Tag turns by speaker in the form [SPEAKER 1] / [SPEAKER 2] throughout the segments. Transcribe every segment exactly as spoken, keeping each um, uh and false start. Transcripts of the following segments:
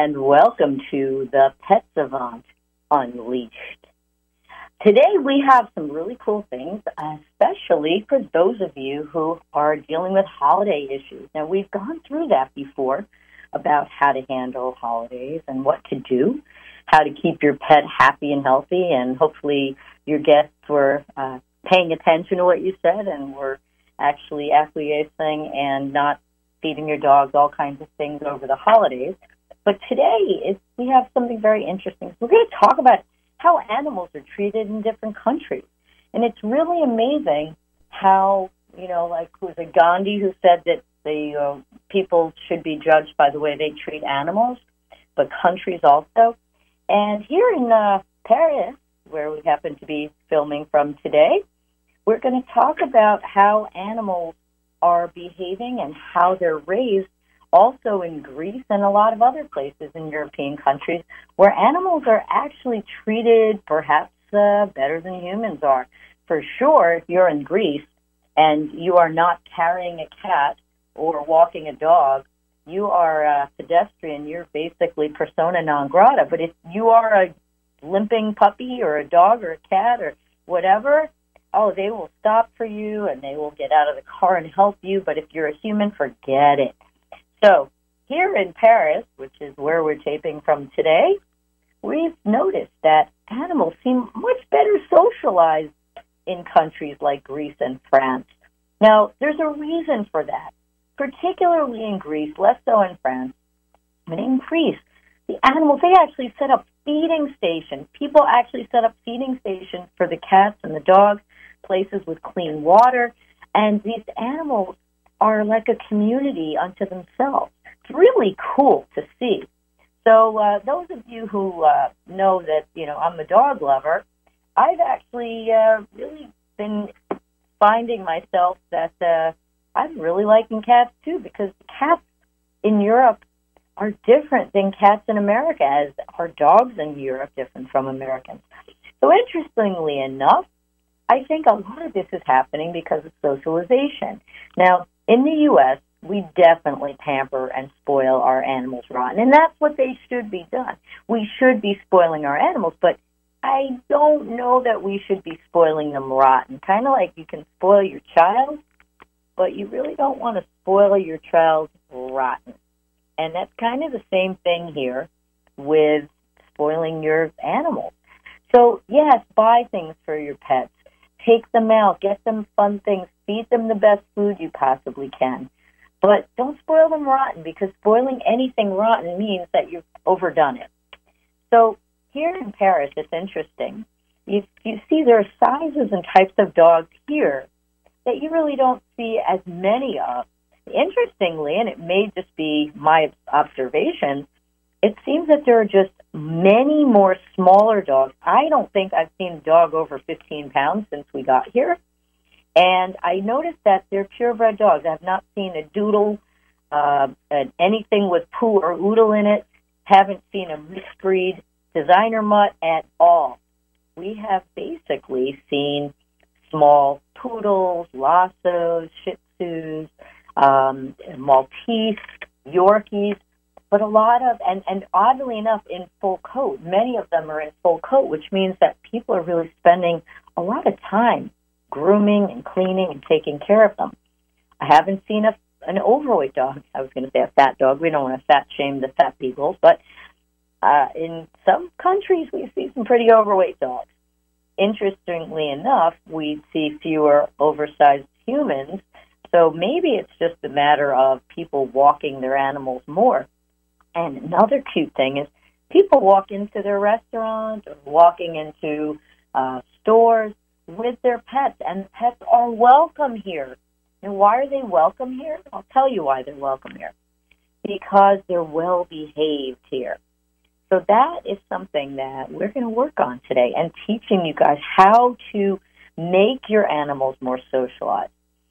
[SPEAKER 1] and welcome to the Pet Savant Unleashed. Today we have some really cool things, especially for those of you who are dealing with holiday issues. Now, we've gone through that before about how to handle holidays and what to do, how to keep your pet happy and healthy, and hopefully your guests were uh, paying attention to what you said and were actually acquiescing and not feeding your dogs all kinds of things over the holidays. But today is, we have something very interesting. So we're going to talk about how animals are treated in different countries. And it's really amazing how, you know, like, was it Gandhi who said that the uh, people should be judged by the way they treat animals, but countries also. And here in uh, Paris, where we happen to be filming from today, we're going to talk about how animals are behaving and how they're raised also in Greece and a lot of other places in European countries where animals are actually treated perhaps uh, better than humans are. For sure, if you're in Greece and you are not carrying a cat or walking a dog, you are a pedestrian. You're basically persona non grata. But if you are a limping puppy or a dog or a cat or whatever, oh, they will stop for you and they will get out of the car and help you. But if you're a human, forget it. So here in Paris, which is where we're taping from today, we've noticed that animals seem much better socialized in countries like Greece and France. Now, there's a reason for that, particularly in Greece, less so in France. But in Greece, the animals, they actually set up feeding stations. People actually set up feeding stations for the cats and the dogs, places with clean water, and these animals are like a community unto themselves. It's really cool to see. So uh, those of you who uh, know that, you know, I'm a dog lover, I've actually uh, really been finding myself that uh, I'm really liking cats too, because cats in Europe are different than cats in America, as are dogs in Europe different from Americans. So interestingly enough, I think a lot of this is happening because of socialization. Now, in the U S, we definitely pamper and spoil our animals rotten, and that's what they should be done. We should be spoiling our animals, but I don't know that we should be spoiling them rotten. Kind of like you can spoil your child, but you really don't want to spoil your child rotten. And that's kind of the same thing here with spoiling your animals. So, yes, buy things for your pets. Take them out, get them fun things, feed them the best food you possibly can. But don't spoil them rotten, because spoiling anything rotten means that you've overdone it. So here in Paris, it's interesting. You, you see there are sizes and types of dogs here that you really don't see as many of. Interestingly, and it may just be my observation, it seems that there are just many more smaller dogs. I don't think I've seen a dog over fifteen pounds since we got here. And I noticed that they're purebred dogs. I've not seen a doodle, uh, anything with poo or oodle in it. Haven't seen a mixed breed designer mutt at all. We have basically seen small poodles, Lhasas, Shih Tzus, um, Maltese, Yorkies, but a lot of, and, and oddly enough, in full coat. Many of them are in full coat, which means that people are really spending a lot of time grooming and cleaning and taking care of them. I haven't seen a, an overweight dog. I was going to say a fat dog. We don't want to fat shame the fat beagles, but uh, in some countries we see some pretty overweight dogs. Interestingly enough, we see fewer oversized humans, so maybe it's just a matter of people walking their animals more. And another cute thing is people walk into their restaurants or walking into uh, stores with their pets, and pets are welcome here. And why are they welcome here? I'll tell you why they're welcome here. Because they're well-behaved here. So that is something that we're going to work on today, and teaching you guys how to make your animals more socialized.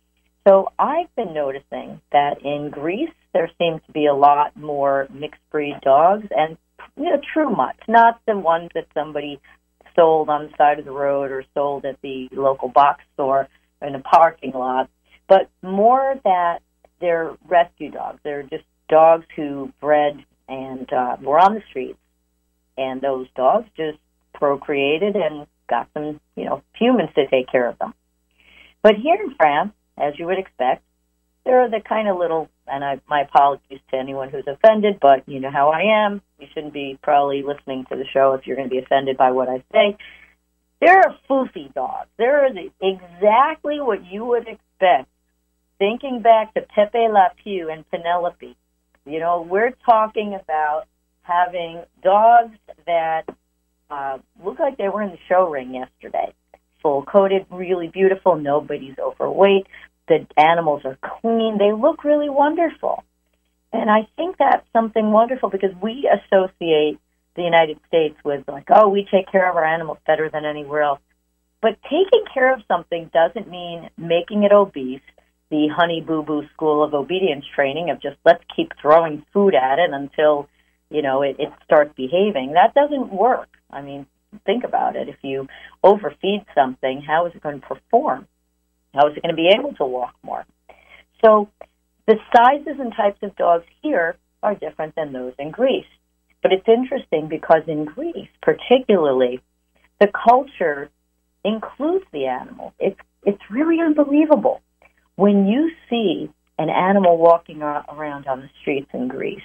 [SPEAKER 1] So I've been noticing that in Greece, there seems to be a lot more mixed-breed dogs and, you know, true mutts, not the ones that somebody sold on the side of the road or sold at the local box store in a parking lot, but more that they're rescue dogs. They're just dogs who bred and uh, were on the streets. And those dogs just procreated and got some, you know, humans to take care of them. But here in France, as you would expect, there are the kind of little, and I, my apologies to anyone who's offended, but you know how I am. You shouldn't be probably listening to the show if you're going to be offended by what I say. There are foofy dogs. There are the, exactly what you would expect. Thinking back to Pepe Le Pew and Penelope, you know, we're talking about having dogs that uh, look like they were in the show ring yesterday. Full-coated, really beautiful. Nobody's overweight. The animals are clean. They look really wonderful. And I think that's something wonderful because we associate the United States with like, oh, we take care of our animals better than anywhere else. But taking care of something doesn't mean making it obese, the honey boo-boo school of obedience training of just let's keep throwing food at it until, you know, it, it starts behaving. That doesn't work. I mean, think about it. If you overfeed something, how is it going to perform? How is it going to be able to walk more? So the sizes and types of dogs here are different than those in Greece. But it's interesting because in Greece, particularly, the culture includes the animals. It's, it's really unbelievable. When you see an animal walking around on the streets in Greece,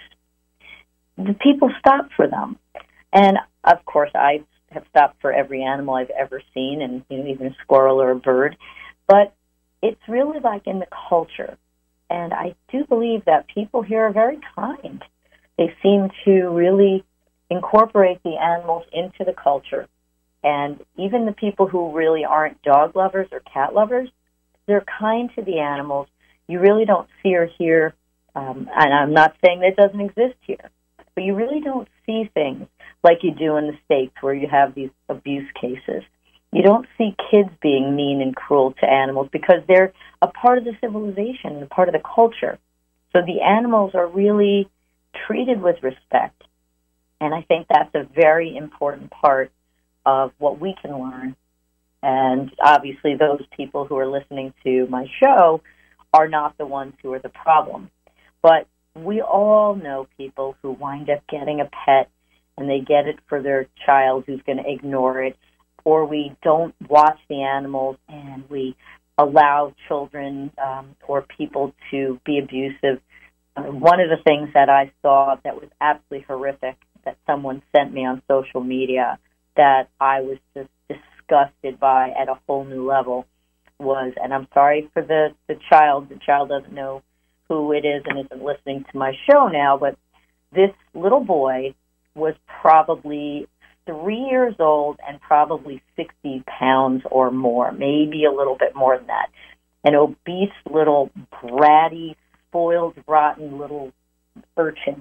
[SPEAKER 1] the people stop for them. And, of course, I have stopped for every animal I've ever seen, and you know, even a squirrel or a bird. But it's really like in the culture. And I do believe that people here are very kind. They seem to really incorporate the animals into the culture. And even the people who really aren't dog lovers or cat lovers, they're kind to the animals. You really don't see or hear, um, and I'm not saying that it doesn't exist here, but you really don't see things like you do in the States where you have these abuse cases. You don't see kids being mean and cruel to animals because they're a part of the civilization, a part of the culture. So the animals are really treated with respect. And I think that's a very important part of what we can learn. And obviously those people who are listening to my show are not the ones who are the problem. But we all know people who wind up getting a pet and they get it for their child who's going to ignore it, or we don't watch the animals and we allow children um, or people to be abusive. Uh, one of the things that I saw that was absolutely horrific that someone sent me on social media that I was just disgusted by at a whole new level was, and I'm sorry for the, the child, the child doesn't know who it is and isn't listening to my show now, but this little boy was probably three years old and probably sixty pounds or more, maybe a little bit more than that. An obese little bratty, spoiled, rotten little urchin.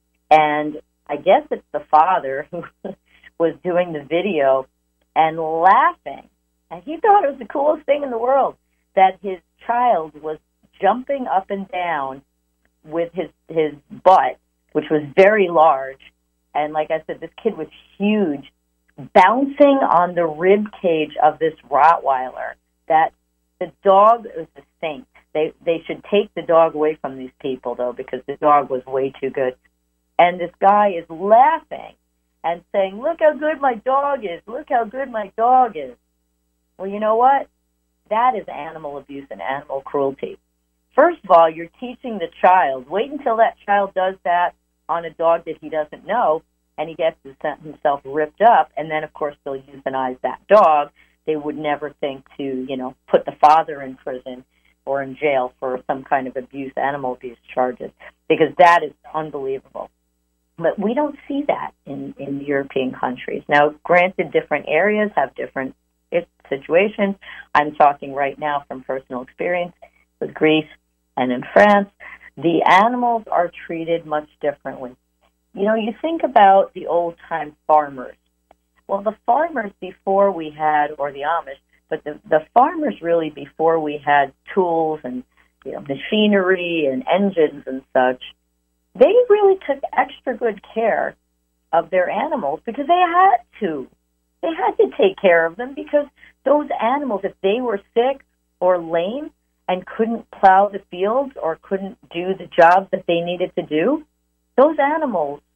[SPEAKER 1] And I guess it's the father who was doing the video and laughing. And he thought it was the coolest thing in the world that his child was jumping up and down with his, his butt, which was very large. And like I said, this kid was huge, bouncing on the rib cage of this Rottweiler. That the dog was a saint. They they should take the dog away from these people, though, because the dog was way too good. And this guy is laughing and saying, look how good my dog is. Look how good my dog is. Well, you know what? That is animal abuse and animal cruelty. First of all, you're teaching the child. Wait until that child does that on a dog that he doesn't know, and he gets himself ripped up, and then, of course, they'll euthanize that dog. They would never think to, you know, put the father in prison or in jail for some kind of abuse, animal abuse charges, because that is unbelievable. But we don't see that in, in European countries. Now, granted, different areas have different situations. I'm talking right now from personal experience with Greece and in France. The animals are treated much differently. You know, you think about the old-time farmers. Well, the farmers before we had, or the Amish, but the, the farmers really before we had tools and, you know, machinery and engines and such, they really took extra good care of their animals because they had to. They had to take care of them because those animals, if they were sick or lame and couldn't plow the fields or couldn't do the jobs that they needed to do, those animals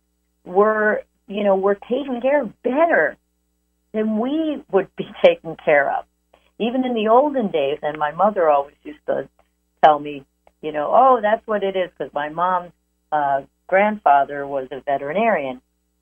[SPEAKER 1] were, you know, were taken care of better than we would be taken care of. Even in the olden days, and my mother always used to tell me, you know, oh, that's what it is, because my mom's uh, grandfather was a veterinarian.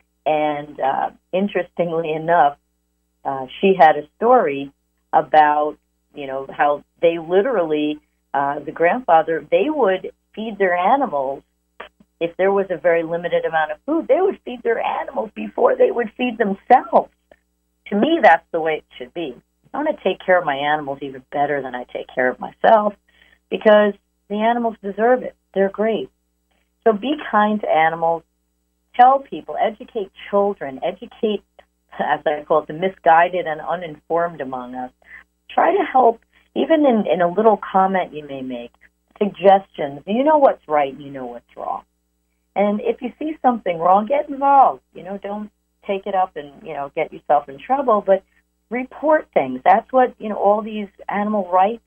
[SPEAKER 1] And uh, interestingly enough, uh, she had a story about, you know, how they literally, uh, the grandfather, they would feed their animals. If there was a very limited amount of food, they would feed their animals before they would feed themselves. To me, that's the way it should be. I want to take care of my animals even better than I take care of myself, because the animals deserve it. They're great. So be kind to animals. Tell people, educate children, educate, as I call it, the misguided and uninformed among us. Try to help, even in, in a little comment you may make, suggestions. You know what's right, you know what's wrong. And if you see something wrong, get involved. You know, don't take it up and, you know, get yourself in trouble, but report things. That's what, you know, all these animal rights,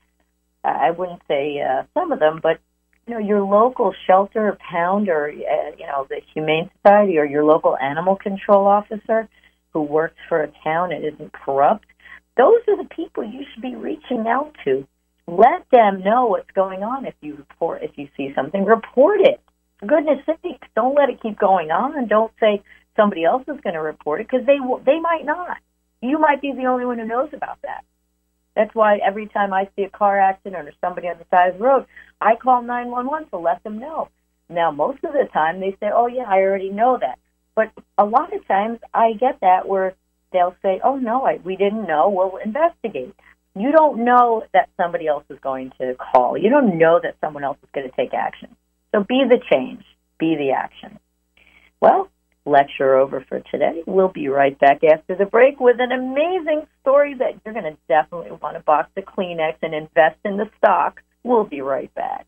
[SPEAKER 1] I wouldn't say uh, some of them, but, you know, your local shelter or pound or, uh, you know, the Humane Society or your local animal control officer who works for a town and isn't corrupt, those are the people you should be reaching out to. Let them know what's going on. If you report, if you see something, report it. For goodness sakes, don't let it keep going on, and don't say somebody else is going to report it, because they they might not. You might be the only one who knows about that. That's why every time I see a car accident or somebody on the side of the road, I call nine one one to let them know. Now, most of the time they say, oh, yeah, I already know that. But a lot of times I get that where they'll say, oh, no, I, we didn't know. We'll investigate. You don't know that somebody else is going to call. You don't know that someone else is going to take action. So be the change. Be the action. Well, lecture over for today. We'll be right back after the break with an amazing story that you're going to definitely want to box of Kleenex and invest in the stock. We'll be right back.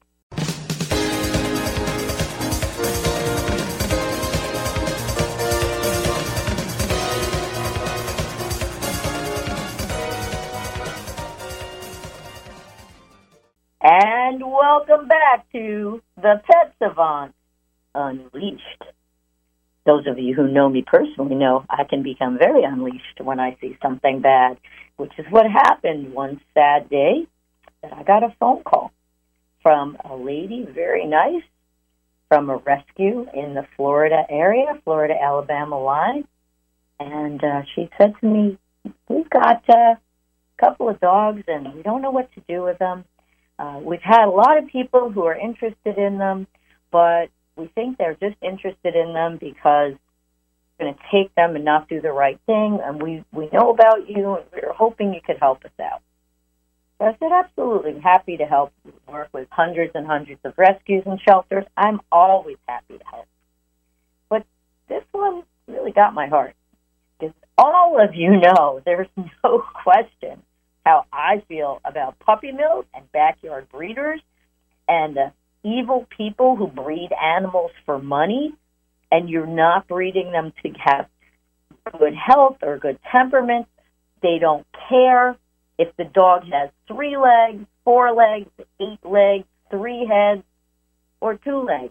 [SPEAKER 1] And welcome back to the Pet Savant Unleashed. Those of you who know me personally know I can become very unleashed when I see something bad, which is what happened one sad day that I got a phone call from a lady, very nice, from a rescue in the Florida area, Florida-Alabama line. And uh, she said to me, we've got uh, a couple of dogs and we don't know what to do with them. Uh, we've had a lot of people who are interested in them, but we think they're just interested in them because we're going to take them and not do the right thing, and we, we know about you, and we're hoping you could help us out. So I said, absolutely, I'm happy to help. We work with hundreds and hundreds of rescues and shelters. I'm always happy to help. But this one really got my heart, because all of you know there's no question how I feel about puppy mills and backyard breeders and uh, evil people who breed animals for money, and you're not breeding them to have good health or good temperament. They don't care if the dog has three legs, four legs, eight legs, three heads, or two legs.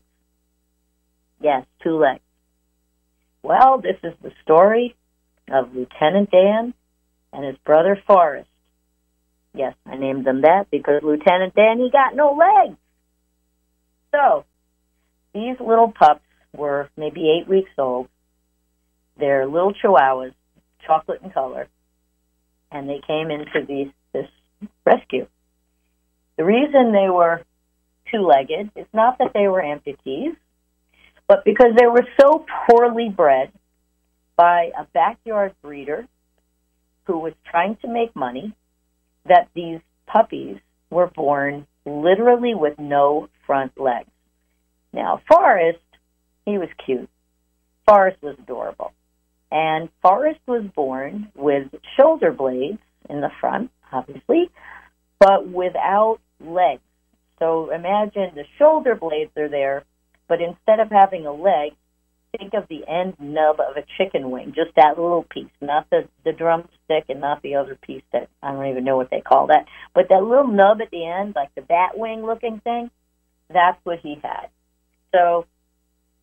[SPEAKER 1] Yes, two legs. Well, this is the story of Lieutenant Dan and his brother Forrest. Yes, I named them that because Lieutenant Dan, he got no legs. So, these little pups were maybe eight weeks old. They're little chihuahuas, chocolate in color, and they came into these, this rescue. The reason they were two-legged is not that they were amputees, but because they were so poorly bred by a backyard breeder who was trying to make money that these puppies were born literally with no front legs. Now, Forrest, he was cute. Forrest was adorable. And Forrest was born with shoulder blades in the front, obviously, but without legs. So imagine the shoulder blades are there, but instead of having a leg, think of the end nub of a chicken wing, just that little piece, not the, the drumstick and not the other piece that I don't even know what they call that, but that little nub at the end, like the bat wing looking thing, that's what he had. So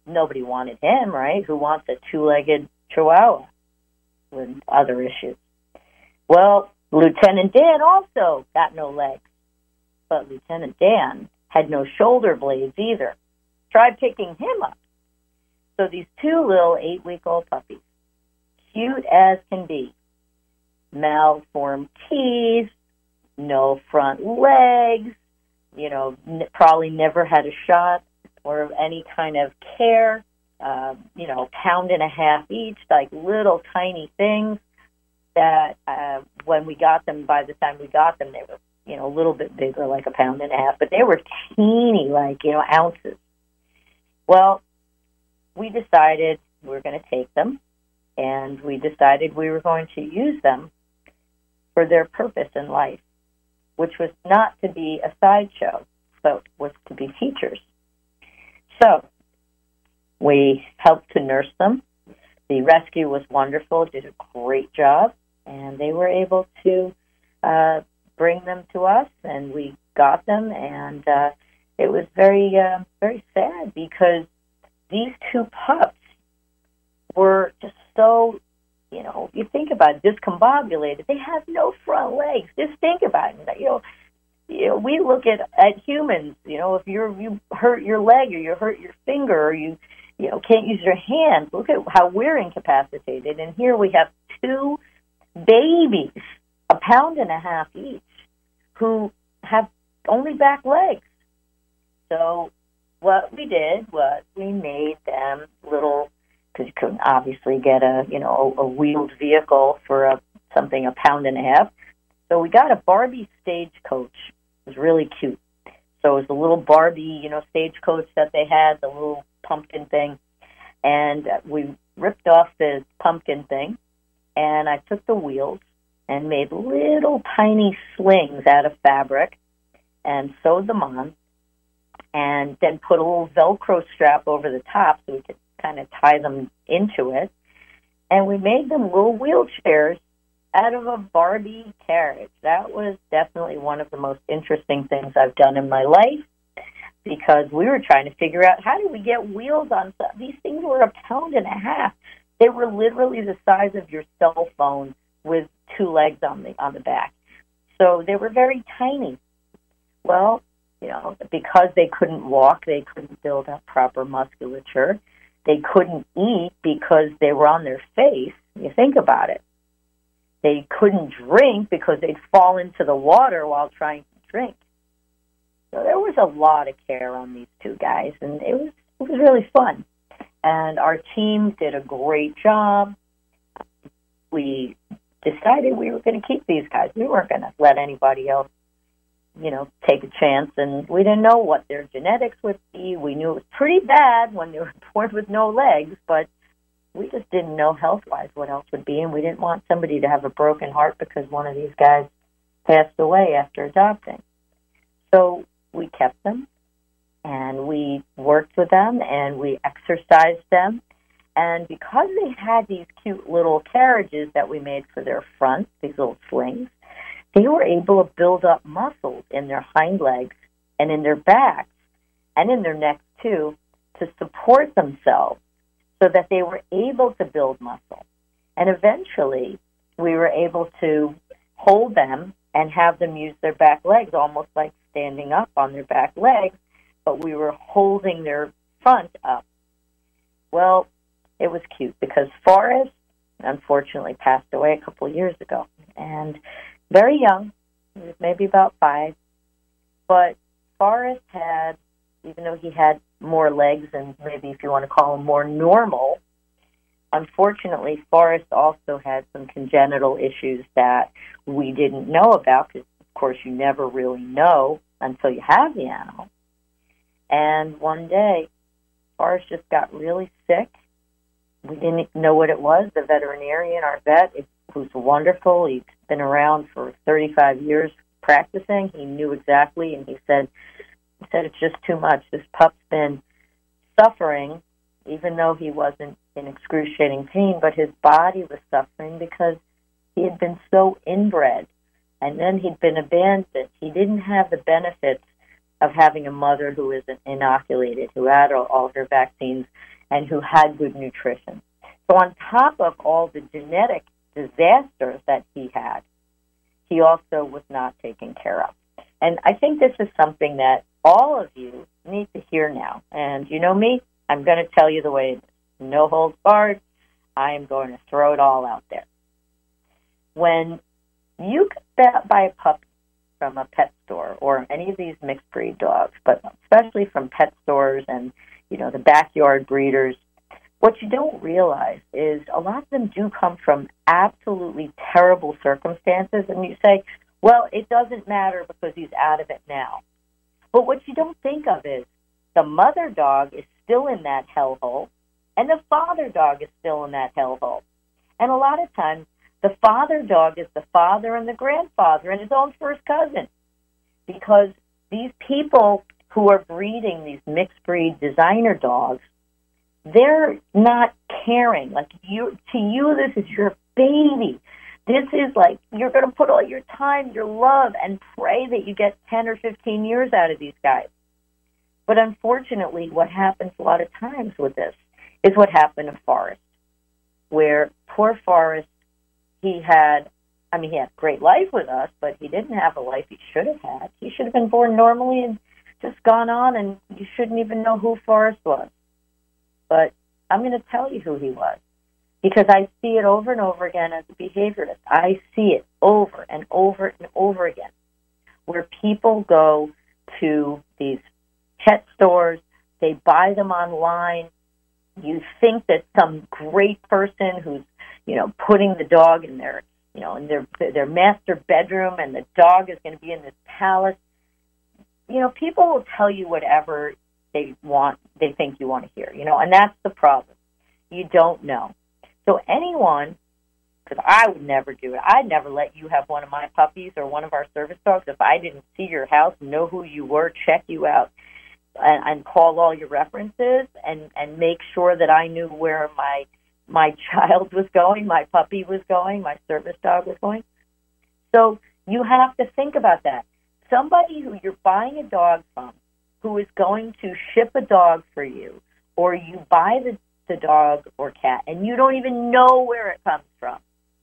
[SPEAKER 1] nobody wanted him, right? Who wants a two-legged Chihuahua with other issues? Well, Lieutenant Dan also got no legs, but Lieutenant Dan had no shoulder blades either. Try picking him up. So these two little eight-week-old puppies, cute as can be, malformed teeth, no front legs, you know, n- probably never had a shot or any kind of care, uh, you know, pound and a half each, like little tiny things that uh, when we got them, by the time we got them, they were, you know, a little bit bigger, like a pound and a half, but they were teeny, like, you know, ounces. Well, we decided we were going to take them, and we decided we were going to use them for their purpose in life, which was not to be a sideshow, but was to be teachers. So we helped to nurse them. The rescue was wonderful, did a great job, and they were able to uh, bring them to us, and we got them, and uh, it was very, uh, very sad because these two pups were just so, you know, you think about it, discombobulated. They have no front legs. Just think about it. You know, you know, we look at, at humans, you know, if you're, you hurt your leg or you hurt your finger or you, you know, can't use your hands, look at how we're incapacitated. And here we have two babies, a pound and a half each, who have only back legs. So what we did was we made them little, because you couldn't obviously get a, you know, a wheeled vehicle for a, something a pound and a half. So we got a Barbie stagecoach. It was really cute. So it was a little Barbie, you know, stagecoach that they had, the little pumpkin thing. And we ripped off the pumpkin thing, and I took the wheels and made little tiny slings out of fabric and sewed them on, and then put a little Velcro strap over the top so we could kind of tie them into it. And we made them little wheelchairs out of a Barbie carriage. That was definitely one of the most interesting things I've done in my life, because we were trying to figure out, how do we get wheels on stuff? These things were a pound and a half. They were literally the size of your cell phone with two legs on the on the back. So they were very tiny. Well, you know, because they couldn't walk, they couldn't build up proper musculature. They couldn't eat because they were on their face. You think about it. They couldn't drink because they'd fall into the water while trying to drink. So there was a lot of care on these two guys, and it was it was really fun. And our team did a great job. We decided we were going to keep these guys. We weren't going to let anybody else, you know, take a chance, and we didn't know what their genetics would be. We knew it was pretty bad when they were born with no legs, but we just didn't know health-wise what else would be, and we didn't want somebody to have a broken heart because one of these guys passed away after adopting. So we kept them, and we worked with them, and we exercised them. And because they had these cute little carriages that we made for their front, these little slings, they were able to build up muscles in their hind legs and in their backs and in their necks, too, to support themselves so that they were able to build muscle. And eventually, we were able to hold them and have them use their back legs, almost like standing up on their back legs, but we were holding their front up. Well, it was cute because Forrest, unfortunately, passed away a couple of years ago. And very young, he was maybe about five. But Forrest had, even though he had more legs and maybe if you want to call him more normal, unfortunately, Forrest also had some congenital issues that we didn't know about because, of course, you never really know until you have the animal. And one day, Forrest just got really sick. We didn't know what it was. The veterinarian, our vet, who's wonderful, he's been around for thirty-five years practicing. He knew exactly, and he said, he said it's just too much. This pup's been suffering, even though he wasn't in excruciating pain, but his body was suffering because he had been so inbred, and then he'd been abandoned. He didn't have the benefits of having a mother who isn't inoculated, who had all, all her vaccines, and who had good nutrition. So on top of all the genetic disasters that he had, he also was not taken care of. And I think this is something that all of you need to hear now. And you know me, I'm going to tell you the way it is. No holds barred. I am going to throw it all out there. When you buy a puppy from a pet store or any of these mixed breed dogs, but especially from pet stores and, you know, the backyard breeders, what you don't realize is a lot of them do come from absolutely terrible circumstances, and you say, well, it doesn't matter because he's out of it now. But what you don't think of is the mother dog is still in that hellhole, and the father dog is still in that hellhole. And a lot of times, the father dog is the father and the grandfather and his own first cousin, because these people who are breeding these mixed breed designer dogs, they're not caring. Like, you, to you, this is your baby. This is like, you're going to put all your time, your love, and pray that you get ten or fifteen years out of these guys. But unfortunately, what happens a lot of times with this is what happened to Forrest, where poor Forrest, he had, I mean, he had a great life with us, but he didn't have a life he should have had. He should have been born normally and just gone on, and you shouldn't even know who Forrest was. But I'm going to tell you who he was, because I see it over and over again as a behaviorist. I see it over and over and over again, where people go to these pet stores, they buy them online. You think that some great person who's, you know, putting the dog in their, you know, in their their master bedroom, and the dog is going to be in this palace. You know, people will tell you whatever they want, they think you want to hear, you know, and that's the problem. You don't know. So anyone, because I would never do it, I'd never let you have one of my puppies or one of our service dogs if I didn't see your house, know who you were, check you out, and, and call all your references, and, and make sure that I knew where my my child was going, my puppy was going, my service dog was going. So you have to think about that. Somebody who you're buying a dog from, who is going to ship a dog for you, or you buy the, the dog or cat, and you don't even know where it comes from,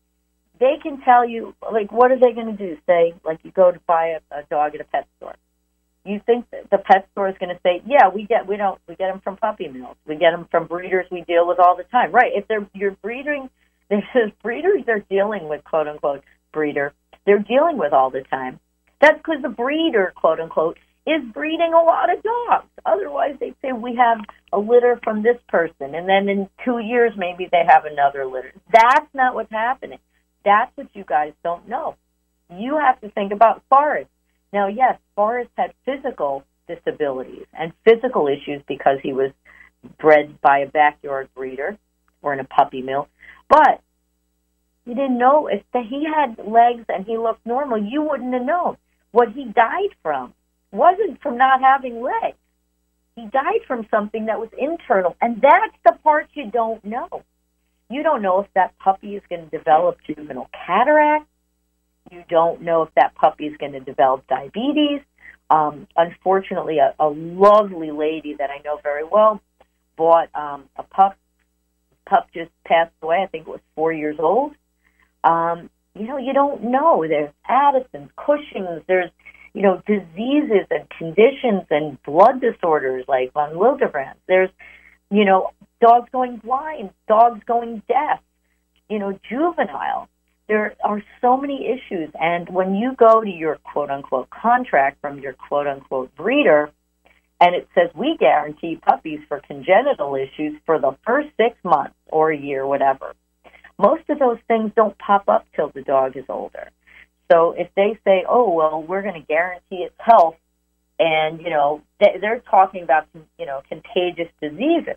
[SPEAKER 1] they can tell you, like, what are they going to do? Say, like, you go to buy a, a dog at a pet store. You think that the pet store is going to say, yeah, we get we don't we get them from puppy mills, we get them from breeders we deal with all the time, right? If they're you're breeding, there's breeders they're dealing with, quote unquote breeder, they're dealing with all the time. That's because the breeder, quote unquote, is breeding a lot of dogs. Otherwise, they'd say we have a litter from this person, and then in two years maybe they have another litter. That's not what's happening. That's what you guys don't know. You have to think about Forrest. Now, yes, Forrest had physical disabilities and physical issues because he was bred by a backyard breeder or in a puppy mill, but you didn't know if the, he had legs and he looked normal, you wouldn't have known. What he died from wasn't from not having legs. He died from something that was internal, and that's the part you don't know. You don't know if that puppy is going to develop juvenile cataract. You don't know if that puppy is going to develop diabetes. Um, unfortunately, a, a lovely lady that I know very well bought um, a pup. Pup just passed away. I think it was four years old. Um, you know, you don't know. There's Addison's, Cushing's. There's, you know, diseases and conditions and blood disorders like von Willebrand's. There's, you know, dogs going blind, dogs going deaf, you know, juvenile. There are so many issues, and when you go to your quote-unquote contract from your quote-unquote breeder, and it says we guarantee puppies for congenital issues for the first six months or a year, whatever, most of those things don't pop up till the dog is older. So if they say, oh, well, we're going to guarantee its health, and, you know, they're talking about, you know, contagious diseases,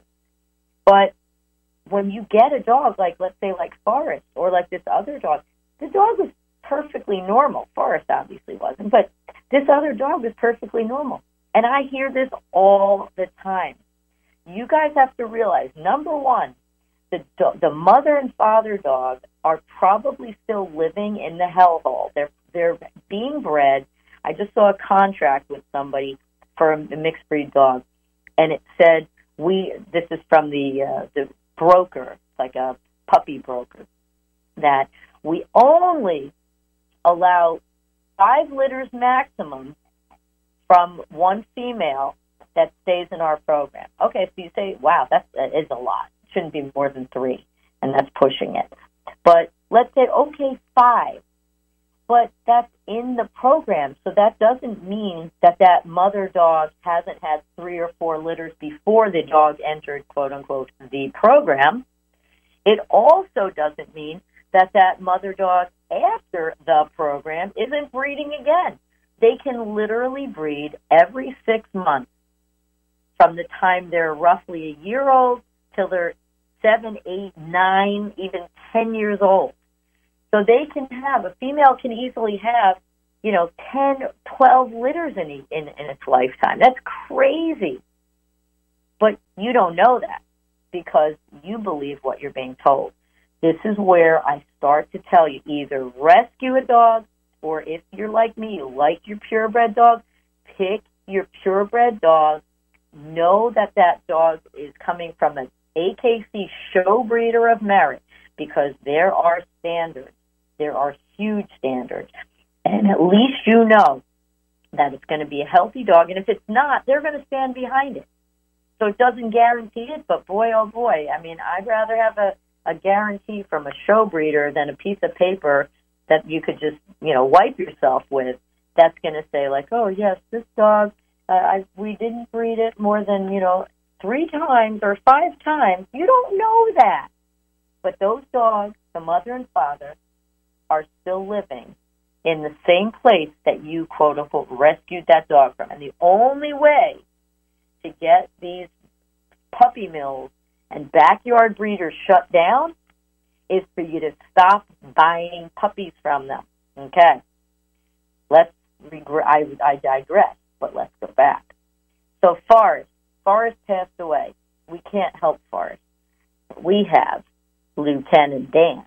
[SPEAKER 1] but when you get a dog, like, let's say, like Forrest, or like this other dog, the dog was perfectly normal. Forrest obviously wasn't, but this other dog was perfectly normal. And I hear this all the time. You guys have to realize, number one, the, the mother and father dog are probably still living in the hellhole. They're, they're being bred. I just saw a contract with somebody for a mixed breed dog, and it said we. This is from the uh, the broker, like a puppy broker, that we only allow five litters maximum from one female that stays in our program. Okay, so you say, wow, that's, that is a lot. It shouldn't be more than three, and that's pushing it. But let's say, okay, five. But that's in the program, so that doesn't mean that that mother dog hasn't had three or four litters before the dog entered, quote-unquote, the program. It also doesn't mean that that mother dog after the program isn't breeding again. They can literally breed every six months from the time they're roughly a year old till they're seven, eight, nine, even ten years old. So they can have, a female can easily have, you know, ten, twelve litters in, in, in its lifetime. That's crazy. But you don't know that because you believe what you're being told. This is where I start to tell you, either rescue a dog, or if you're like me, you like your purebred dog, pick your purebred dog. Know that that dog is coming from an A K C show breeder of merit, because there are standards. There are huge standards. And at least you know that it's going to be a healthy dog. And if it's not, they're going to stand behind it. So it doesn't guarantee it, but boy, oh boy, I mean, I'd rather have a, a guarantee from a show breeder than a piece of paper that you could just, you know, wipe yourself with. That's going to say, like, oh, yes, this dog, uh, I, we didn't breed it more than, you know, three times or five times. You don't know that. But those dogs, the mother and father, are still living in the same place that you, quote unquote, rescued that dog from. And the only way to get these puppy mills and backyard breeders shut down is for you to stop buying puppies from them. Okay? Let's regr- I, I digress, but let's go back. So Forrest, Forrest passed away. We can't help Forrest. We have Lieutenant Dan.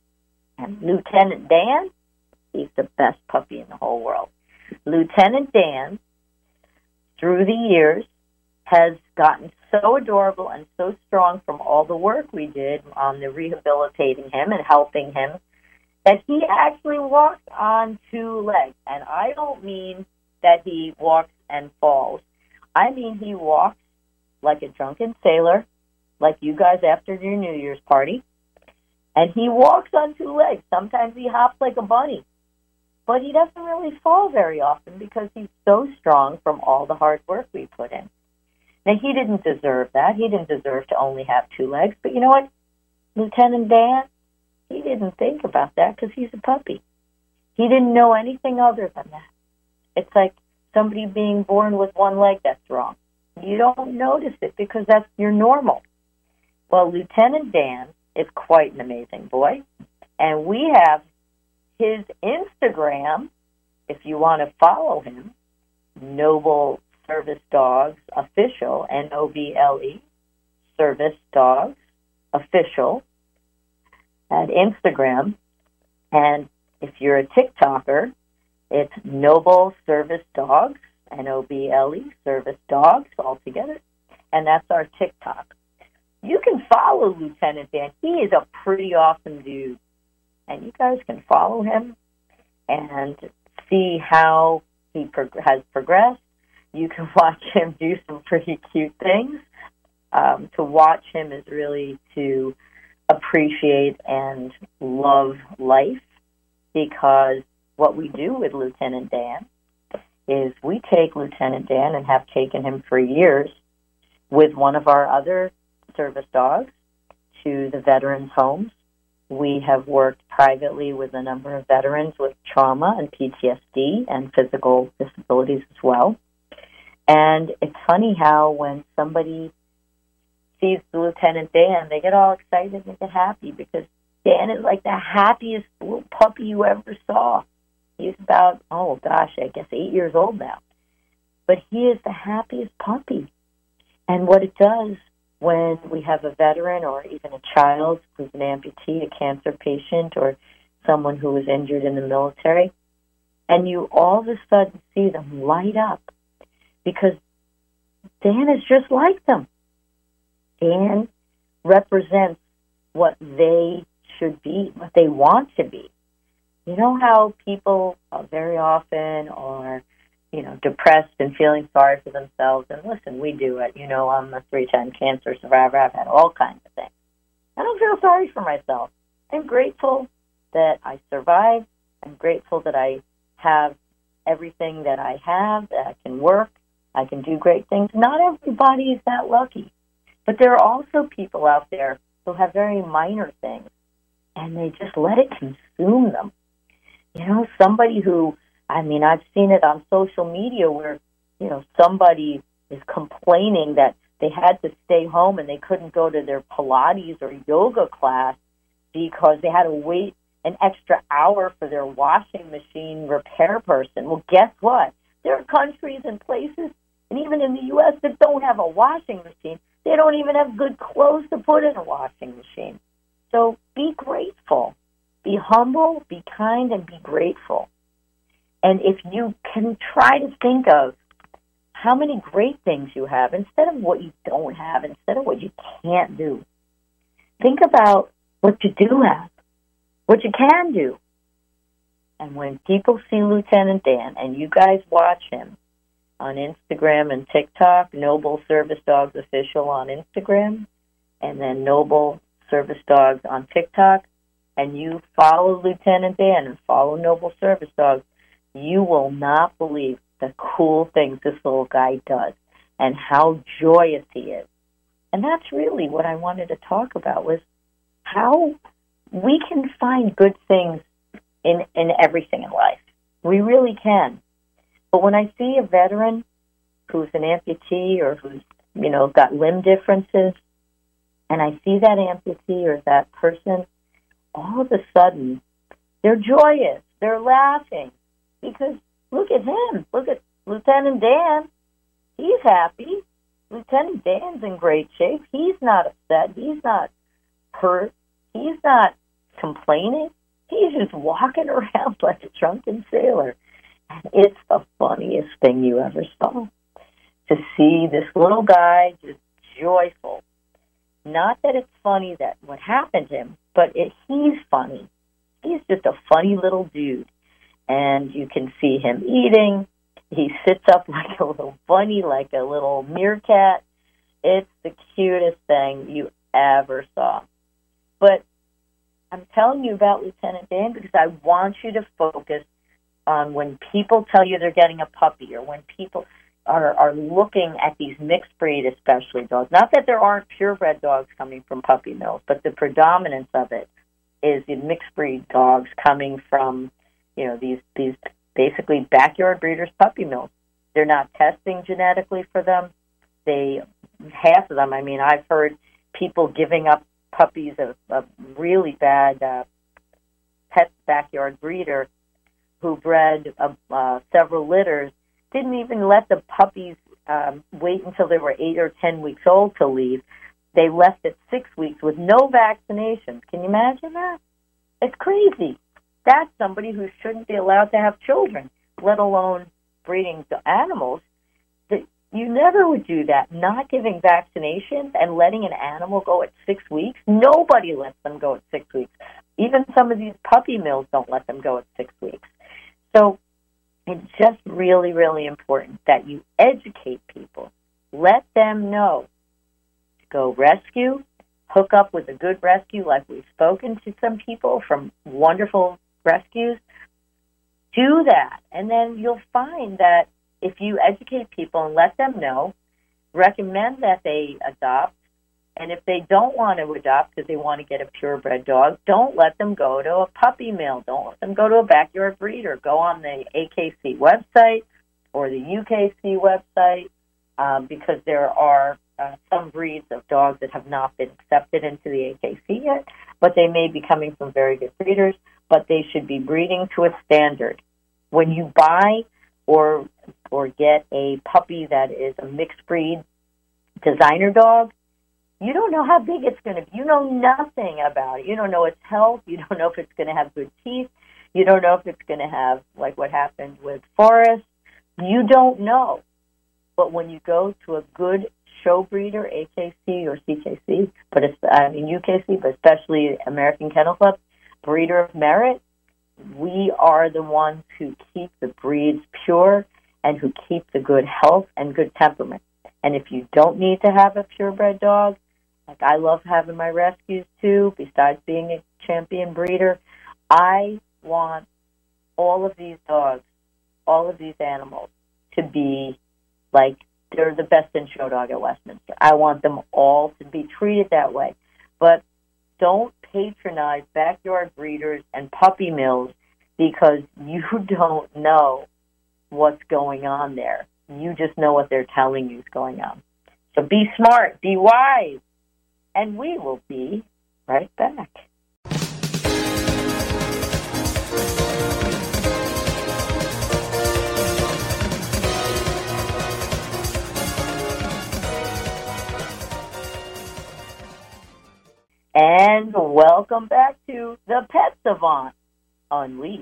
[SPEAKER 1] And Lieutenant Dan, he's the best puppy in the whole world. Lieutenant Dan, through the years, has gotten so adorable and so strong from all the work we did on the rehabilitating him and helping him, that he actually walks on two legs. And I don't mean that he walks and falls. I mean he walks like a drunken sailor, like you guys after your New Year's party. And he walks on two legs. Sometimes he hops like a bunny. But he doesn't really fall very often because he's so strong from all the hard work we put in. Now, he didn't deserve that. He didn't deserve to only have two legs. But you know what? Lieutenant Dan, he didn't think about that because he's a puppy. He didn't know anything other than that. It's like somebody being born with one leg that's wrong. You don't notice it because that's your normal. Well, Lieutenant Dan is quite an amazing boy. And we have his Instagram, if you want to follow him, Noble Service Dogs Official, N O B L E, Service Dogs Official, at Instagram. And if you're a TikToker, it's Noble Service Dogs, N O B L E, Service Dogs, all together. And that's our TikTok. You can follow Lieutenant Dan. He is a pretty awesome dude. And you guys can follow him and see how he prog- has progressed. You can watch him do some pretty cute things. Um, to watch him is really to appreciate and love life, because what we do with Lieutenant Dan is we take Lieutenant Dan and have taken him for years with one of our other service dogs to the veterans' homes. We have worked privately with a number of veterans with trauma and P T S D and physical disabilities as well. And it's funny how when somebody sees the Lieutenant Dan, they get all excited and they get happy, because Dan is like the happiest little puppy you ever saw. He's about, oh gosh, I guess eight years old now. But he is the happiest puppy. And what it does when we have a veteran or even a child who's an amputee, a cancer patient, or someone who was injured in the military, and you all of a sudden see them light up because Dan is just like them. Dan represents what they should be, what they want to be. You know how people uh, very often are, you know, depressed and feeling sorry for themselves? And listen, we do it. You know, I'm a three-time cancer survivor. I've had all kinds of things. I don't feel sorry for myself. I'm grateful that I survived. I'm grateful that I have everything that I have, that I can work, I can do great things. Not everybody is that lucky. But there are also people out there who have very minor things, and they just let it consume them. You know, somebody who, I mean, I've seen it on social media where, you know, somebody is complaining that they had to stay home and they couldn't go to their Pilates or yoga class because they had to wait an extra hour for their washing machine repair person. Well, guess what? There are countries and places, and even in the U S, that don't have a washing machine. They don't even have good clothes to put in a washing machine. So be grateful. Be humble, be kind, and be grateful. And if you can try to think of how many great things you have instead of what you don't have, instead of what you can't do, think about what you do have, what you can do. And when people see Lieutenant Dan, and you guys watch him on Instagram and TikTok, Noble Service Dogs Official on Instagram, and then Noble Service Dogs on TikTok, and you follow Lieutenant Dan and follow Noble Service Dogs, you will not believe the cool things this little guy does and how joyous he is. And that's really what I wanted to talk about, was how we can find good things in, in everything in life. We really can. But when I see a veteran who's an amputee or who's, you know, got limb differences, and I see that amputee or that person, all of a sudden, they're joyous. They're laughing. Because look at him. Look at Lieutenant Dan. He's happy. Lieutenant Dan's in great shape. He's not upset. He's not hurt. He's not complaining. He's just walking around like a drunken sailor. And it's the funniest thing you ever saw, to see this little guy just joyful. Not that it's funny that what happened to him, but it, he's funny. He's just a funny little dude. And you can see him eating. He sits up like a little bunny, like a little meerkat. It's the cutest thing you ever saw. But I'm telling you about Lieutenant Dan because I want you to focus on when people tell you they're getting a puppy, or when people are, are looking at these mixed breed, especially dogs. Not that there aren't purebred dogs coming from puppy mills, but the predominance of it is the mixed breed dogs coming from, you know, these these basically backyard breeders' puppy mills. They're not testing genetically for them. They, half of them, I mean, I've heard people giving up puppies of a really bad uh, pet backyard breeder who bred uh, uh, several litters, didn't even let the puppies um, wait until they were eight or ten weeks old to leave. They left at six weeks with no vaccinations. Can you imagine that? It's crazy. That's somebody who shouldn't be allowed to have children, let alone breeding the animals. You never would do that, not giving vaccinations and letting an animal go at six weeks. Nobody lets them go at six weeks. Even some of these puppy mills don't let them go at six weeks. So it's just really, really important that you educate people. Let them know to go rescue, hook up with a good rescue, like we've spoken to some people from wonderful rescues. Do that, and then you'll find that if you educate people and let them know, recommend that they adopt, and if they don't want to adopt because they want to get a purebred dog, don't let them go to a puppy mill. Don't let them go to a backyard breeder. Go on the A K C website or the U K C website, um, because there are uh, some breeds of dogs that have not been accepted into the A K C yet, but they may be coming from very good breeders, but they should be breeding to a standard. When you buy or or get a puppy that is a mixed breed designer dog, you don't know how big it's going to be. You know nothing about it. You don't know its health. You don't know if it's going to have good teeth. You don't know if it's going to have, like what happened with Forrest. You don't know. But when you go to a good show breeder, A K C or C K C, but it's, I mean U K C, but especially American Kennel Club, breeder of merit, we are the ones who keep the breeds pure and who keep the good health and good temperament. And if you don't need to have a purebred dog, like I love having my rescues too, besides being a champion breeder, I want all of these dogs, all of these animals to be like they're the best in show dog at Westminster. I want them all to be treated that way. But don't patronize backyard breeders and puppy mills because you don't know what's going on there. You just know what they're telling you is going on. So be smart, be wise, and we will be right back. And welcome back to the Pet Savant Unleashed.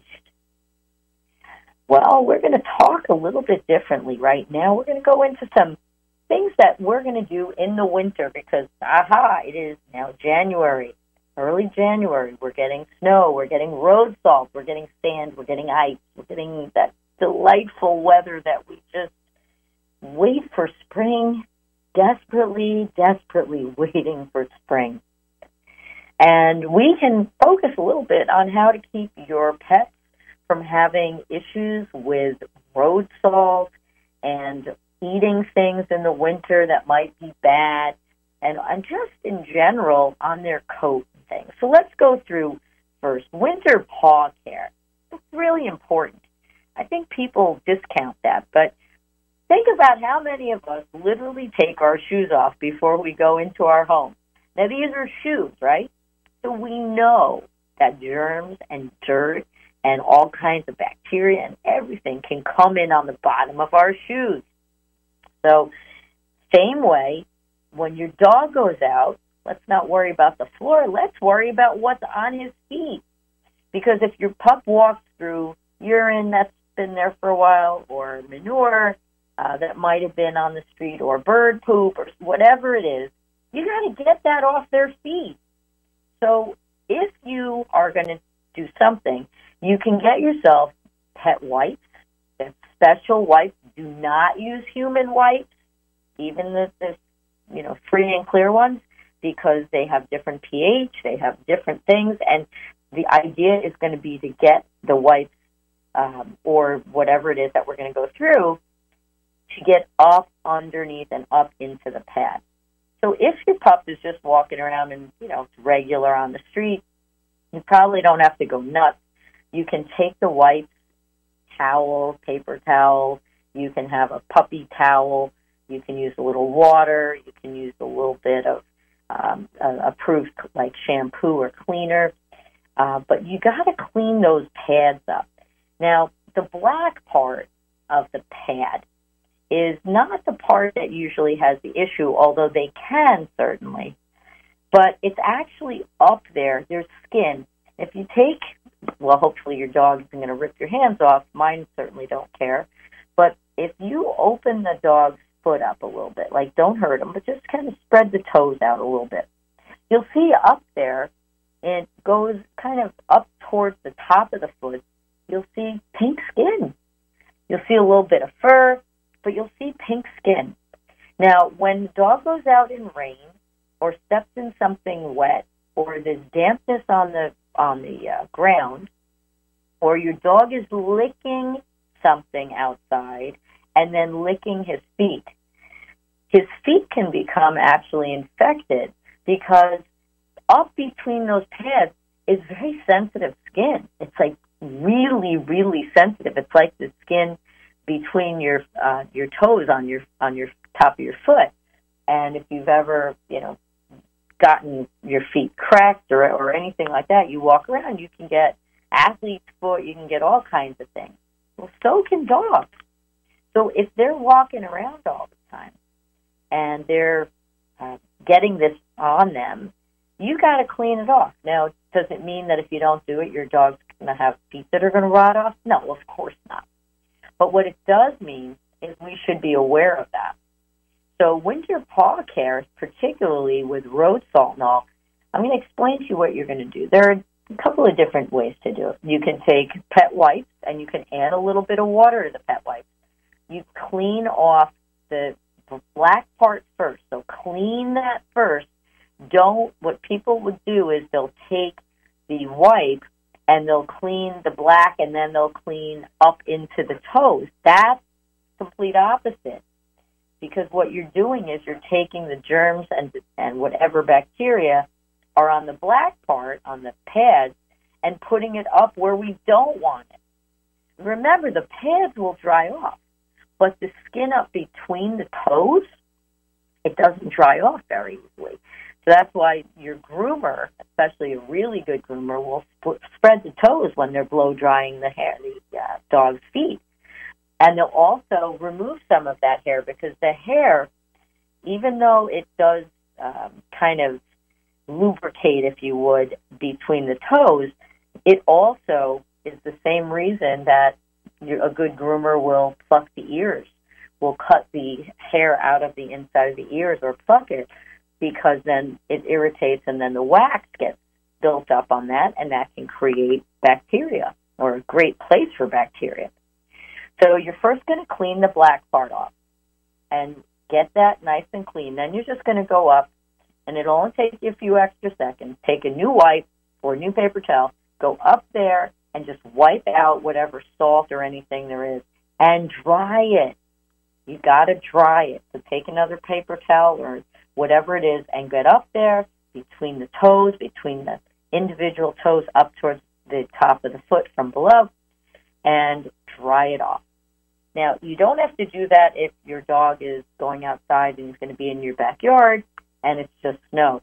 [SPEAKER 1] Well, we're going to talk a little bit differently right now. We're going to go into some things that we're going to do in the winter because, aha, it is now January, early January. We're getting snow, we're getting road salt, we're getting sand, we're getting ice, we're getting that delightful weather that we just wait for spring, desperately, desperately waiting for spring. And we can focus a little bit on how to keep your pets from having issues with road salt and eating things in the winter that might be bad, and, and just in general on their coat and things. So let's go through first. Winter paw care. It's really important. I think people discount that, but think about how many of us literally take our shoes off before we go into our home. Now, these are shoes, right? So we know that germs and dirt and all kinds of bacteria and everything can come in on the bottom of our shoes. So same way, when your dog goes out, let's not worry about the floor. Let's worry about what's on his feet. Because if your pup walks through urine that's been there for a while or manure uh, that might have been on the street or bird poop or whatever it is, you got to get that off their feet. So if you are going to do something, you can get yourself pet wipes, special wipes. Do not use human wipes, even the, the you know free and clear ones, because they have different pH, they have different things, and the idea is going to be to get the wipes um, or whatever it is that we're going to go through to get up underneath and up into the pad. So if your pup is just walking around and, you know, it's regular on the street, you probably don't have to go nuts. You can take the wipes, towels, paper towels. You can have a puppy towel. You can use a little water. You can use a little bit of um, uh, approved, like, shampoo or cleaner. Uh, but you got to clean those pads up. Now, the black part of the pad is not the part that usually has the issue, although they can certainly, but it's actually up there. There's skin. If you take, well, hopefully your dog isn't going to rip your hands off. Mine certainly don't care. But if you open the dog's foot up a little bit, like don't hurt him, but just kind of spread the toes out a little bit, you'll see up there, it goes kind of up towards the top of the foot, you'll see pink skin. You'll see a little bit of fur, but you'll see pink skin. Now, when the dog goes out in rain or steps in something wet or there's dampness on the on the uh, ground, or your dog is licking something outside and then licking his feet, his feet can become actually infected because up between those pads is very sensitive skin. It's like really, really sensitive. It's like the skin between your uh, your toes on your on your top of your foot. And if you've ever, you know, gotten your feet cracked or or anything like that, you walk around, you can get athlete's foot, you can get all kinds of things. Well, so can dogs. So if they're walking around all the time and they're uh, getting this on them, you got to clean it off. Now, does it mean that if you don't do it, your dog's going to have feet that are going to rot off? No, of course not. But what it does mean is we should be aware of that. So winter paw care, particularly with road salt and all, I'm going to explain to you what you're going to do. There are a couple of different ways to do it. You can take pet wipes, and you can add a little bit of water to the pet wipes. You clean off the black part first. So clean that first. Don't, what people would do is they'll take the wipe and they'll clean the black and then they'll clean up into the toes. That's complete opposite. Because what you're doing is you're taking the germs and and whatever bacteria are on the black part, on the pads, and putting it up where we don't want it. Remember, the pads will dry off, but the skin up between the toes, it doesn't dry off very easily. So that's why your groomer, especially a really good groomer, will sp- spread the toes when they're blow drying the hair, the uh, dog's feet. And they'll also remove some of that hair because the hair, even though it does um, kind of lubricate, if you would, between the toes, it also is the same reason that you're, a good groomer will pluck the ears, will cut the hair out of the inside of the ears or pluck it, because then it irritates and then the wax gets built up on that, and that can create bacteria or a great place for bacteria. So you're first going to clean the black part off and get that nice and clean. Then you're just going to go up, and it'll only take you a few extra seconds. Take a new wipe or a new paper towel, go up there and just wipe out whatever salt or anything there is and dry it. You got to dry it. So take another paper towel or whatever it is and get up there between the toes, between the individual toes up towards the top of the foot from below, and dry it off. Now, you don't have to do that if your dog is going outside and is going to be in your backyard and it's just snow.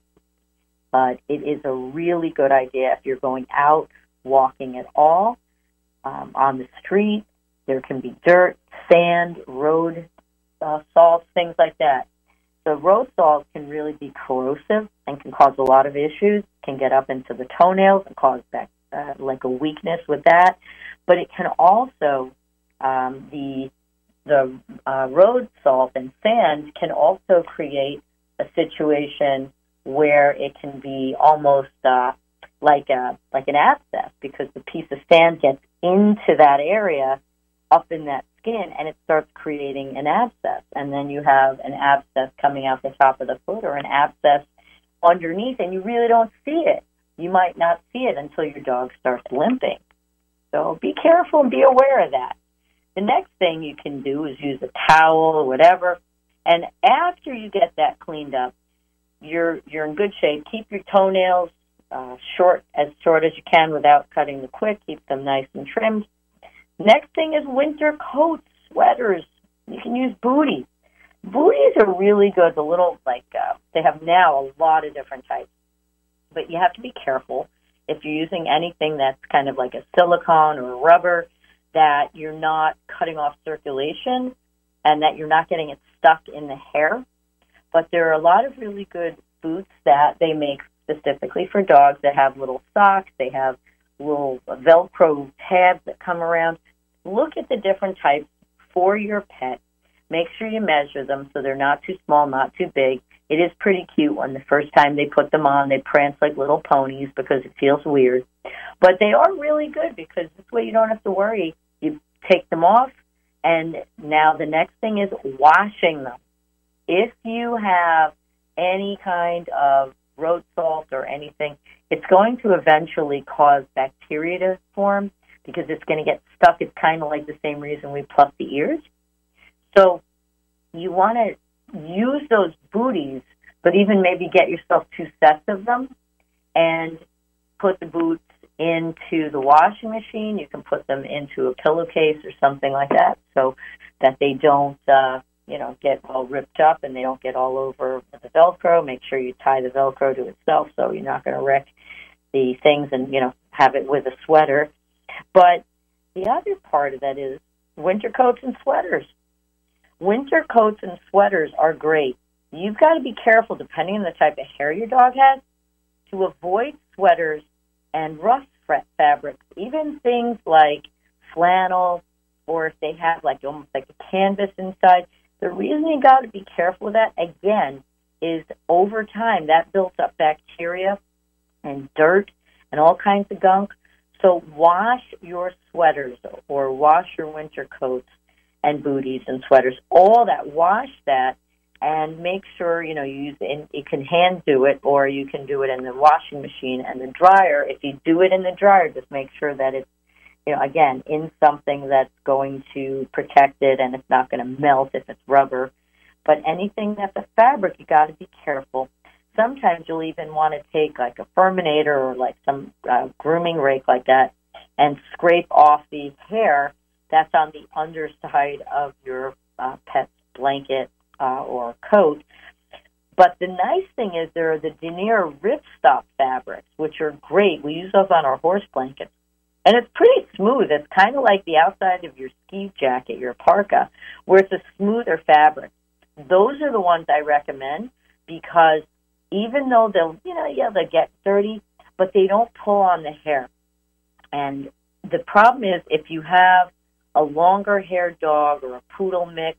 [SPEAKER 1] But it is a really good idea if you're going out walking at all, um, on the street. There can be dirt, sand, road uh, salt, things like that. So road salt can really be corrosive and can cause a lot of issues, can get up into the toenails and cause that, uh, like a weakness with that. But it can also, um, the the uh, road salt and sand can also create a situation where it can be almost uh, like a like an abscess, because the piece of sand gets into that area up in that skin and it starts creating an abscess. And then you have an abscess coming out the top of the foot or an abscess underneath, and you really don't see it. You might not see it until your dog starts limping. So be careful and be aware of that. The next thing you can do is use a towel or whatever, and after you get that cleaned up, you're you're in good shape. Keep your toenails uh, short, as short as you can without cutting them quick. Keep them nice and trimmed. Next thing is winter coats, sweaters. You can use booties. Booties are really good. The little, like, uh, they have now a lot of different types, but you have to be careful if you're using anything that's kind of like a silicone or a rubber, that you're not cutting off circulation and that you're not getting it stuck in the hair. But there are a lot of really good boots that they make specifically for dogs that have little socks. They have little Velcro tabs that come around. Look at the different types for your pet. Make sure you measure them so they're not too small, not too big. It is pretty cute when the first time they put them on, they prance like little ponies because it feels weird. But they are really good because this way you don't have to worry. You take them off, and now the next thing is washing them. If you have any kind of road salt or anything, it's going to eventually cause bacteria to form because it's going to get stuck. It's kind of like the same reason we pluck the ears. So you want to use those booties, but even maybe get yourself two sets of them and put the boots into the washing machine. You can put them into a pillowcase or something like that so that they don't, uh, you know, get all ripped up and they don't get all over the Velcro. Make sure you tie the Velcro to itself so you're not going to wreck the things and, you know, have it with a sweater. But the other part of that is winter coats and sweaters. Winter coats and sweaters are great. You've got to be careful, depending on the type of hair your dog has, to avoid sweaters and rough fabrics, even things like flannel or if they have like almost like a canvas inside. The reason you got to be careful with that, again, is over time that builds up bacteria and dirt and all kinds of gunk. So wash your sweaters or wash your winter coats and booties and sweaters, all that. Wash that and make sure, you know, you use it. You can hand do it, or you can do it in the washing machine and the dryer. If you do it in the dryer, just make sure that it's, you know, again, in something that's going to protect it and it's not going to melt if it's rubber. But anything that's a fabric, you got to be careful. Sometimes you'll even want to take like a Furminator or like some uh, grooming rake like that and scrape off the hair that's on the underside of your uh, pet's blanket uh, or coat. But the nice thing is there are the denier ripstop fabrics, which are great. We use those on our horse blankets. And it's pretty smooth. It's kind of like the outside of your ski jacket, your parka, where it's a smoother fabric. Those are the ones I recommend because even though they'll, you know, yeah, they'll get dirty, but they don't pull on the hair. And the problem is if you have a longer haired dog or a poodle mix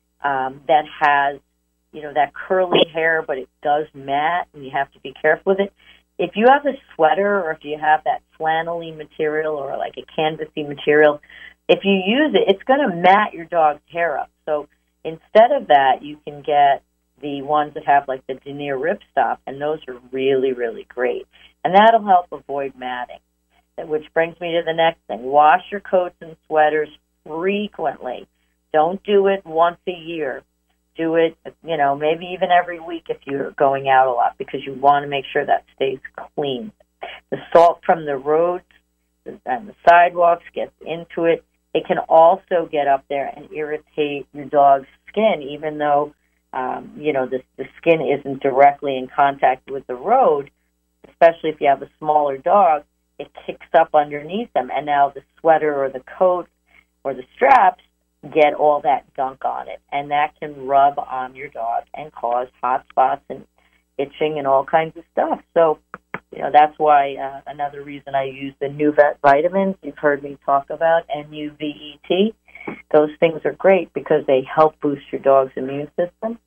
[SPEAKER 1] um, that has, you know, that curly hair, but it does mat, and you have to be careful with it. If you have a sweater or if you have that flannel-y material or like a canvasy material, if you use it, it's going to mat your dog's hair up. So instead of that, you can get the ones that have like the denier ripstop, and those are really, really great. And that'll help avoid matting, which brings me to the next thing. Wash your coats and sweaters frequently. Don't do it once a year. Do it, you know, maybe even every week if you're going out a lot, because you want to make sure that stays clean. The salt from the roads and the sidewalks gets into it. It can also get up there and irritate your dog's skin, even though, um, you know, the, the skin isn't directly in contact with the road, especially if you have a smaller dog. It kicks up underneath them, and now the sweater or the coat or the straps get all that gunk on it, and that can rub on your dog and cause hot spots and itching and all kinds of stuff. So, you know, that's why uh, another reason I use the NuVet vitamins. You've heard me talk about N U V E T. Those things are great because they help boost your dog's immune system.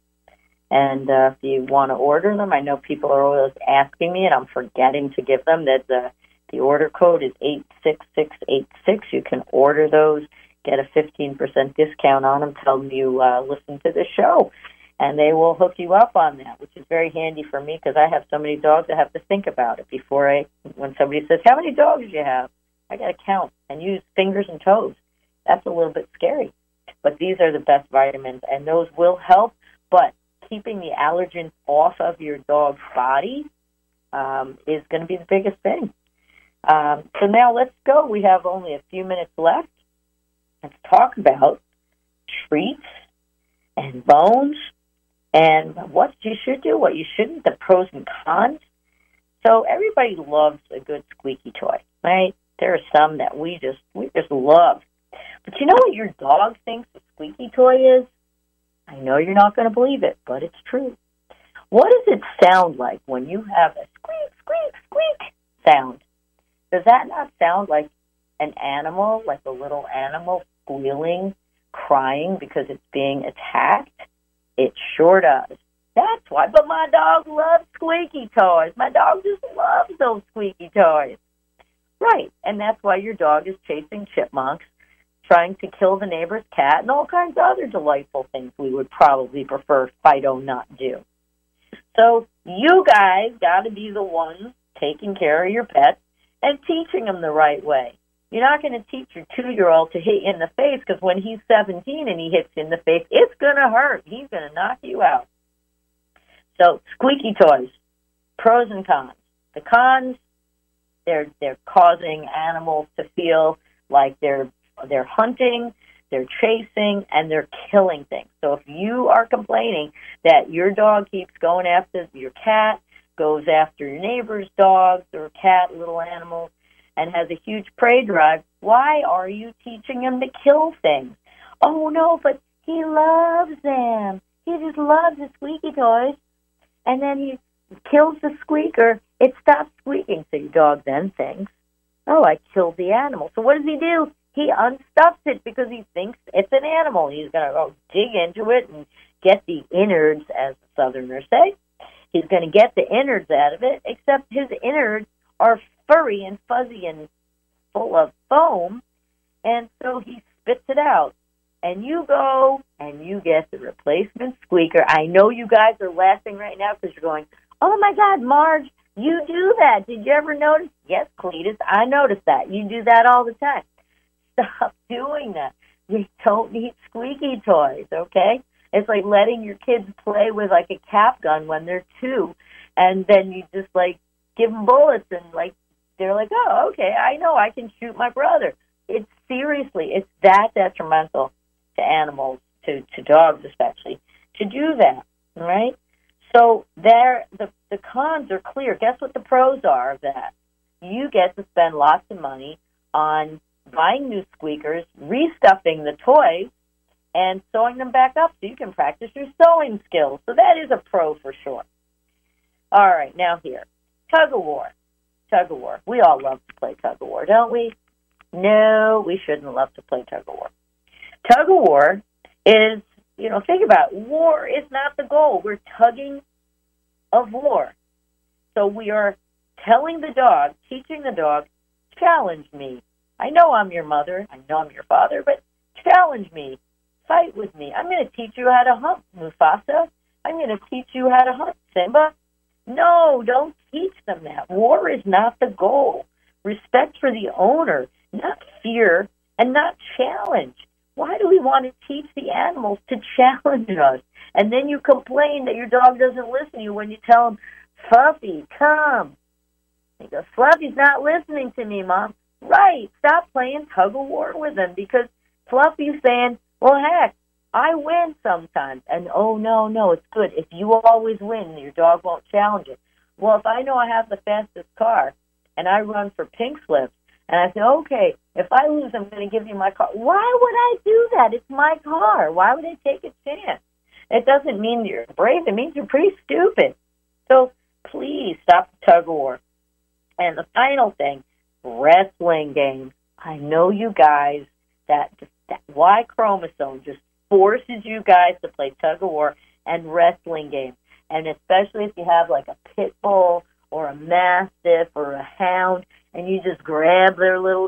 [SPEAKER 1] And uh, if you want to order them, I know people are always asking me, and I'm forgetting to give them that the the order code is eight six six eight six. You can order those. Get a fifteen percent discount on them. Tell them you uh, listen to the show, and they will hook you up on that, which is very handy for me because I have so many dogs I have to think about it before I, when somebody says, how many dogs do you have? I got to count and use fingers and toes. That's a little bit scary. But these are the best vitamins, and those will help, but keeping the allergens off of your dog's body um, is going to be the biggest thing. Um, so now let's go. We have only a few minutes left. Let's talk about treats and bones and what you should do, what you shouldn't, the pros and cons. So everybody loves a good squeaky toy, right? There are some that we just we just love. But you know what your dog thinks a squeaky toy is? I know you're not going to believe it, but it's true. What does it sound like when you have a squeak, squeak, squeak sound? Does that not sound like an animal, like a little animal squealing, crying because it's being attacked? It sure does. That's why. But my dog loves squeaky toys. My dog just loves those squeaky toys. Right, and that's why your dog is chasing chipmunks, trying to kill the neighbor's cat, and all kinds of other delightful things we would probably prefer Fido not do. So you guys got to be the ones taking care of your pets and teaching them the right way. You're not going to teach your two-year-old to hit you in the face because when he's seventeen and he hits you in the face, it's going to hurt. He's going to knock you out. So squeaky toys, pros and cons. The cons, they're they're causing animals to feel like they're they're hunting, they're chasing, and they're killing things. So if you are complaining that your dog keeps going after your cat, goes after your neighbor's dogs or cat, little animals, and has a huge prey drive, why are you teaching him to kill things? Oh, no, but he loves them. He just loves the squeaky toys. And then he kills the squeaker. It stops squeaking. So your dog then thinks, oh, I killed the animal. So what does he do? he unstuffs it because he thinks it's an animal. He's going to go dig into it and get the innards, as the Southerners say. He's going to get the innards out of it, except his innards are furry and fuzzy and full of foam, and so he spits it out. And you go and you get the replacement squeaker. I know you guys are laughing right now because you're going, oh, my God, Marge, you do that. Did you ever notice? Yes, Cletus, I noticed that. You do that all the time. Stop doing that. You don't need squeaky toys, okay? It's like letting your kids play with, like, a cap gun when they're two, and then you just, like, give them bullets, and, like, they're like, oh, okay, I know I can shoot my brother. It's seriously, it's that detrimental to animals, to, to dogs especially, to do that, all right? So there, the, the cons are clear. Guess what the pros are of that? You get to spend lots of money on buying new squeakers, restuffing the toys, and sewing them back up so you can practice your sewing skills. So that is a pro for sure. All right, now here, tug-of-war. Tug-of-war. We all love to play tug-of-war, don't we? No, we shouldn't love to play tug-of-war. Tug-of-war is, you know, think about it. War is not the goal. We're tugging of war. So we are telling the dog, teaching the dog, challenge me. I know I'm your mother. I know I'm your father, but challenge me. Fight with me. I'm going to teach you how to hunt, Mufasa. I'm going to teach you how to hunt, Simba. No, don't teach them that. War is not the goal. Respect for the owner, not fear, and not challenge. Why do we want to teach the animals to challenge us? And then you complain that your dog doesn't listen to you when you tell him, Fluffy, come. He goes, Fluffy's not listening to me, Mom. Right, stop playing tug-of-war with him because Fluffy's saying, well, heck, I win sometimes. And, oh, no, no, it's good. If you always win, your dog won't challenge it. Well, if I know I have the fastest car and I run for pink slips, and I say, okay, if I lose, I'm going to give you my car. Why would I do that? It's my car. Why would I take a chance? It doesn't mean you're brave. It means you're pretty stupid. So please stop the tug-of-war. And the final thing, wrestling games. I know you guys, that, that Y chromosome just forces you guys to play tug-of-war and wrestling games. And especially if you have like a pit bull or a mastiff or a hound, and you just grab their little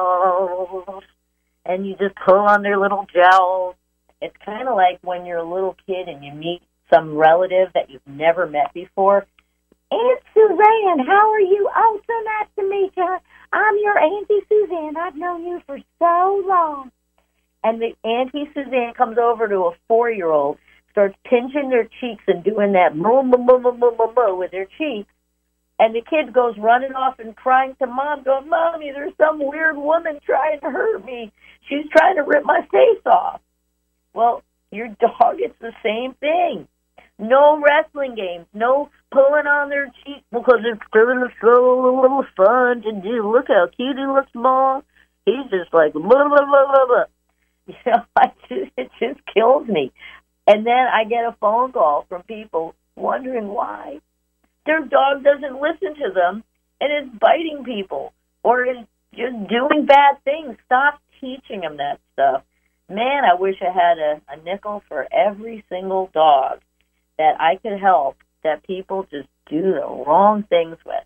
[SPEAKER 1] jowls and you just pull on their little jowls. It's kind of like when you're a little kid and you meet some relative that you've never met before. Aunt Suzanne, how are you? Oh, so nice to meet you. I'm your Auntie Suzanne. I've known you for so long. And the Auntie Suzanne comes over to a four-year-old, starts pinching their cheeks and doing that moo, moo, moo, moo, moo, moo, moo with their cheeks. And the kid goes running off and crying to Mom, going, Mommy, there's some weird woman trying to hurt me. She's trying to rip my face off. Well, your dog, it's the same thing. No wrestling games, no pulling on their cheeks because it's really so little fun to do. Look how cute he looks, Mom. He's just like, blah, blah, blah, blah, blah. You know, I just, it just kills me. And then I get a phone call from people wondering why their dog doesn't listen to them and is biting people or is just doing bad things. Stop teaching them that stuff. Man, I wish I had a, a nickel for every single dog that I could help that people just do the wrong things with.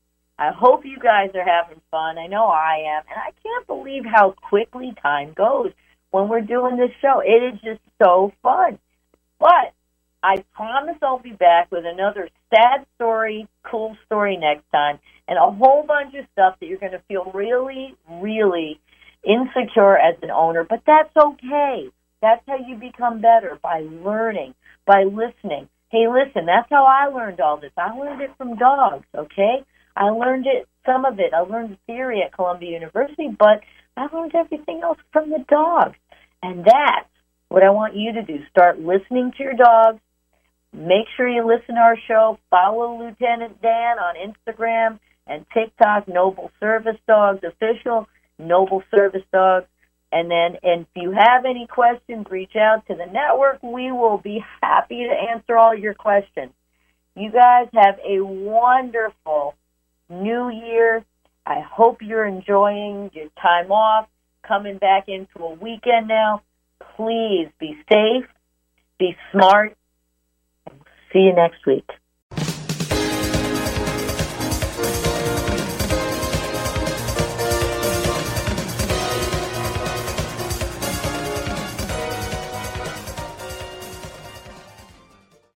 [SPEAKER 1] I hope you guys are having fun. I know I am. And I can't believe how quickly time goes when we're doing this show. It is just so fun. But I promise I'll be back with another sad story, cool story next time, and a whole bunch of stuff that you're going to feel really, really insecure as an owner. But that's okay. That's how you become better, by learning, by listening. Hey, listen, that's how I learned all this. I learned it from dogs, okay? I learned it, some of it. I learned theory at Columbia University, but I learned everything else from the dogs. And that's what I want you to do. Start listening to your dogs. Make sure you listen to our show. Follow Lieutenant Dan on Instagram and TikTok, Noble Service Dogs Official, Noble Service Dogs. And then and if you have any questions, reach out to the network. We will be happy to answer all your questions. You guys have a wonderful new year. I hope you're enjoying your time off. coming back into a weekend now. Please be safe, be smart, and we'll see you next week.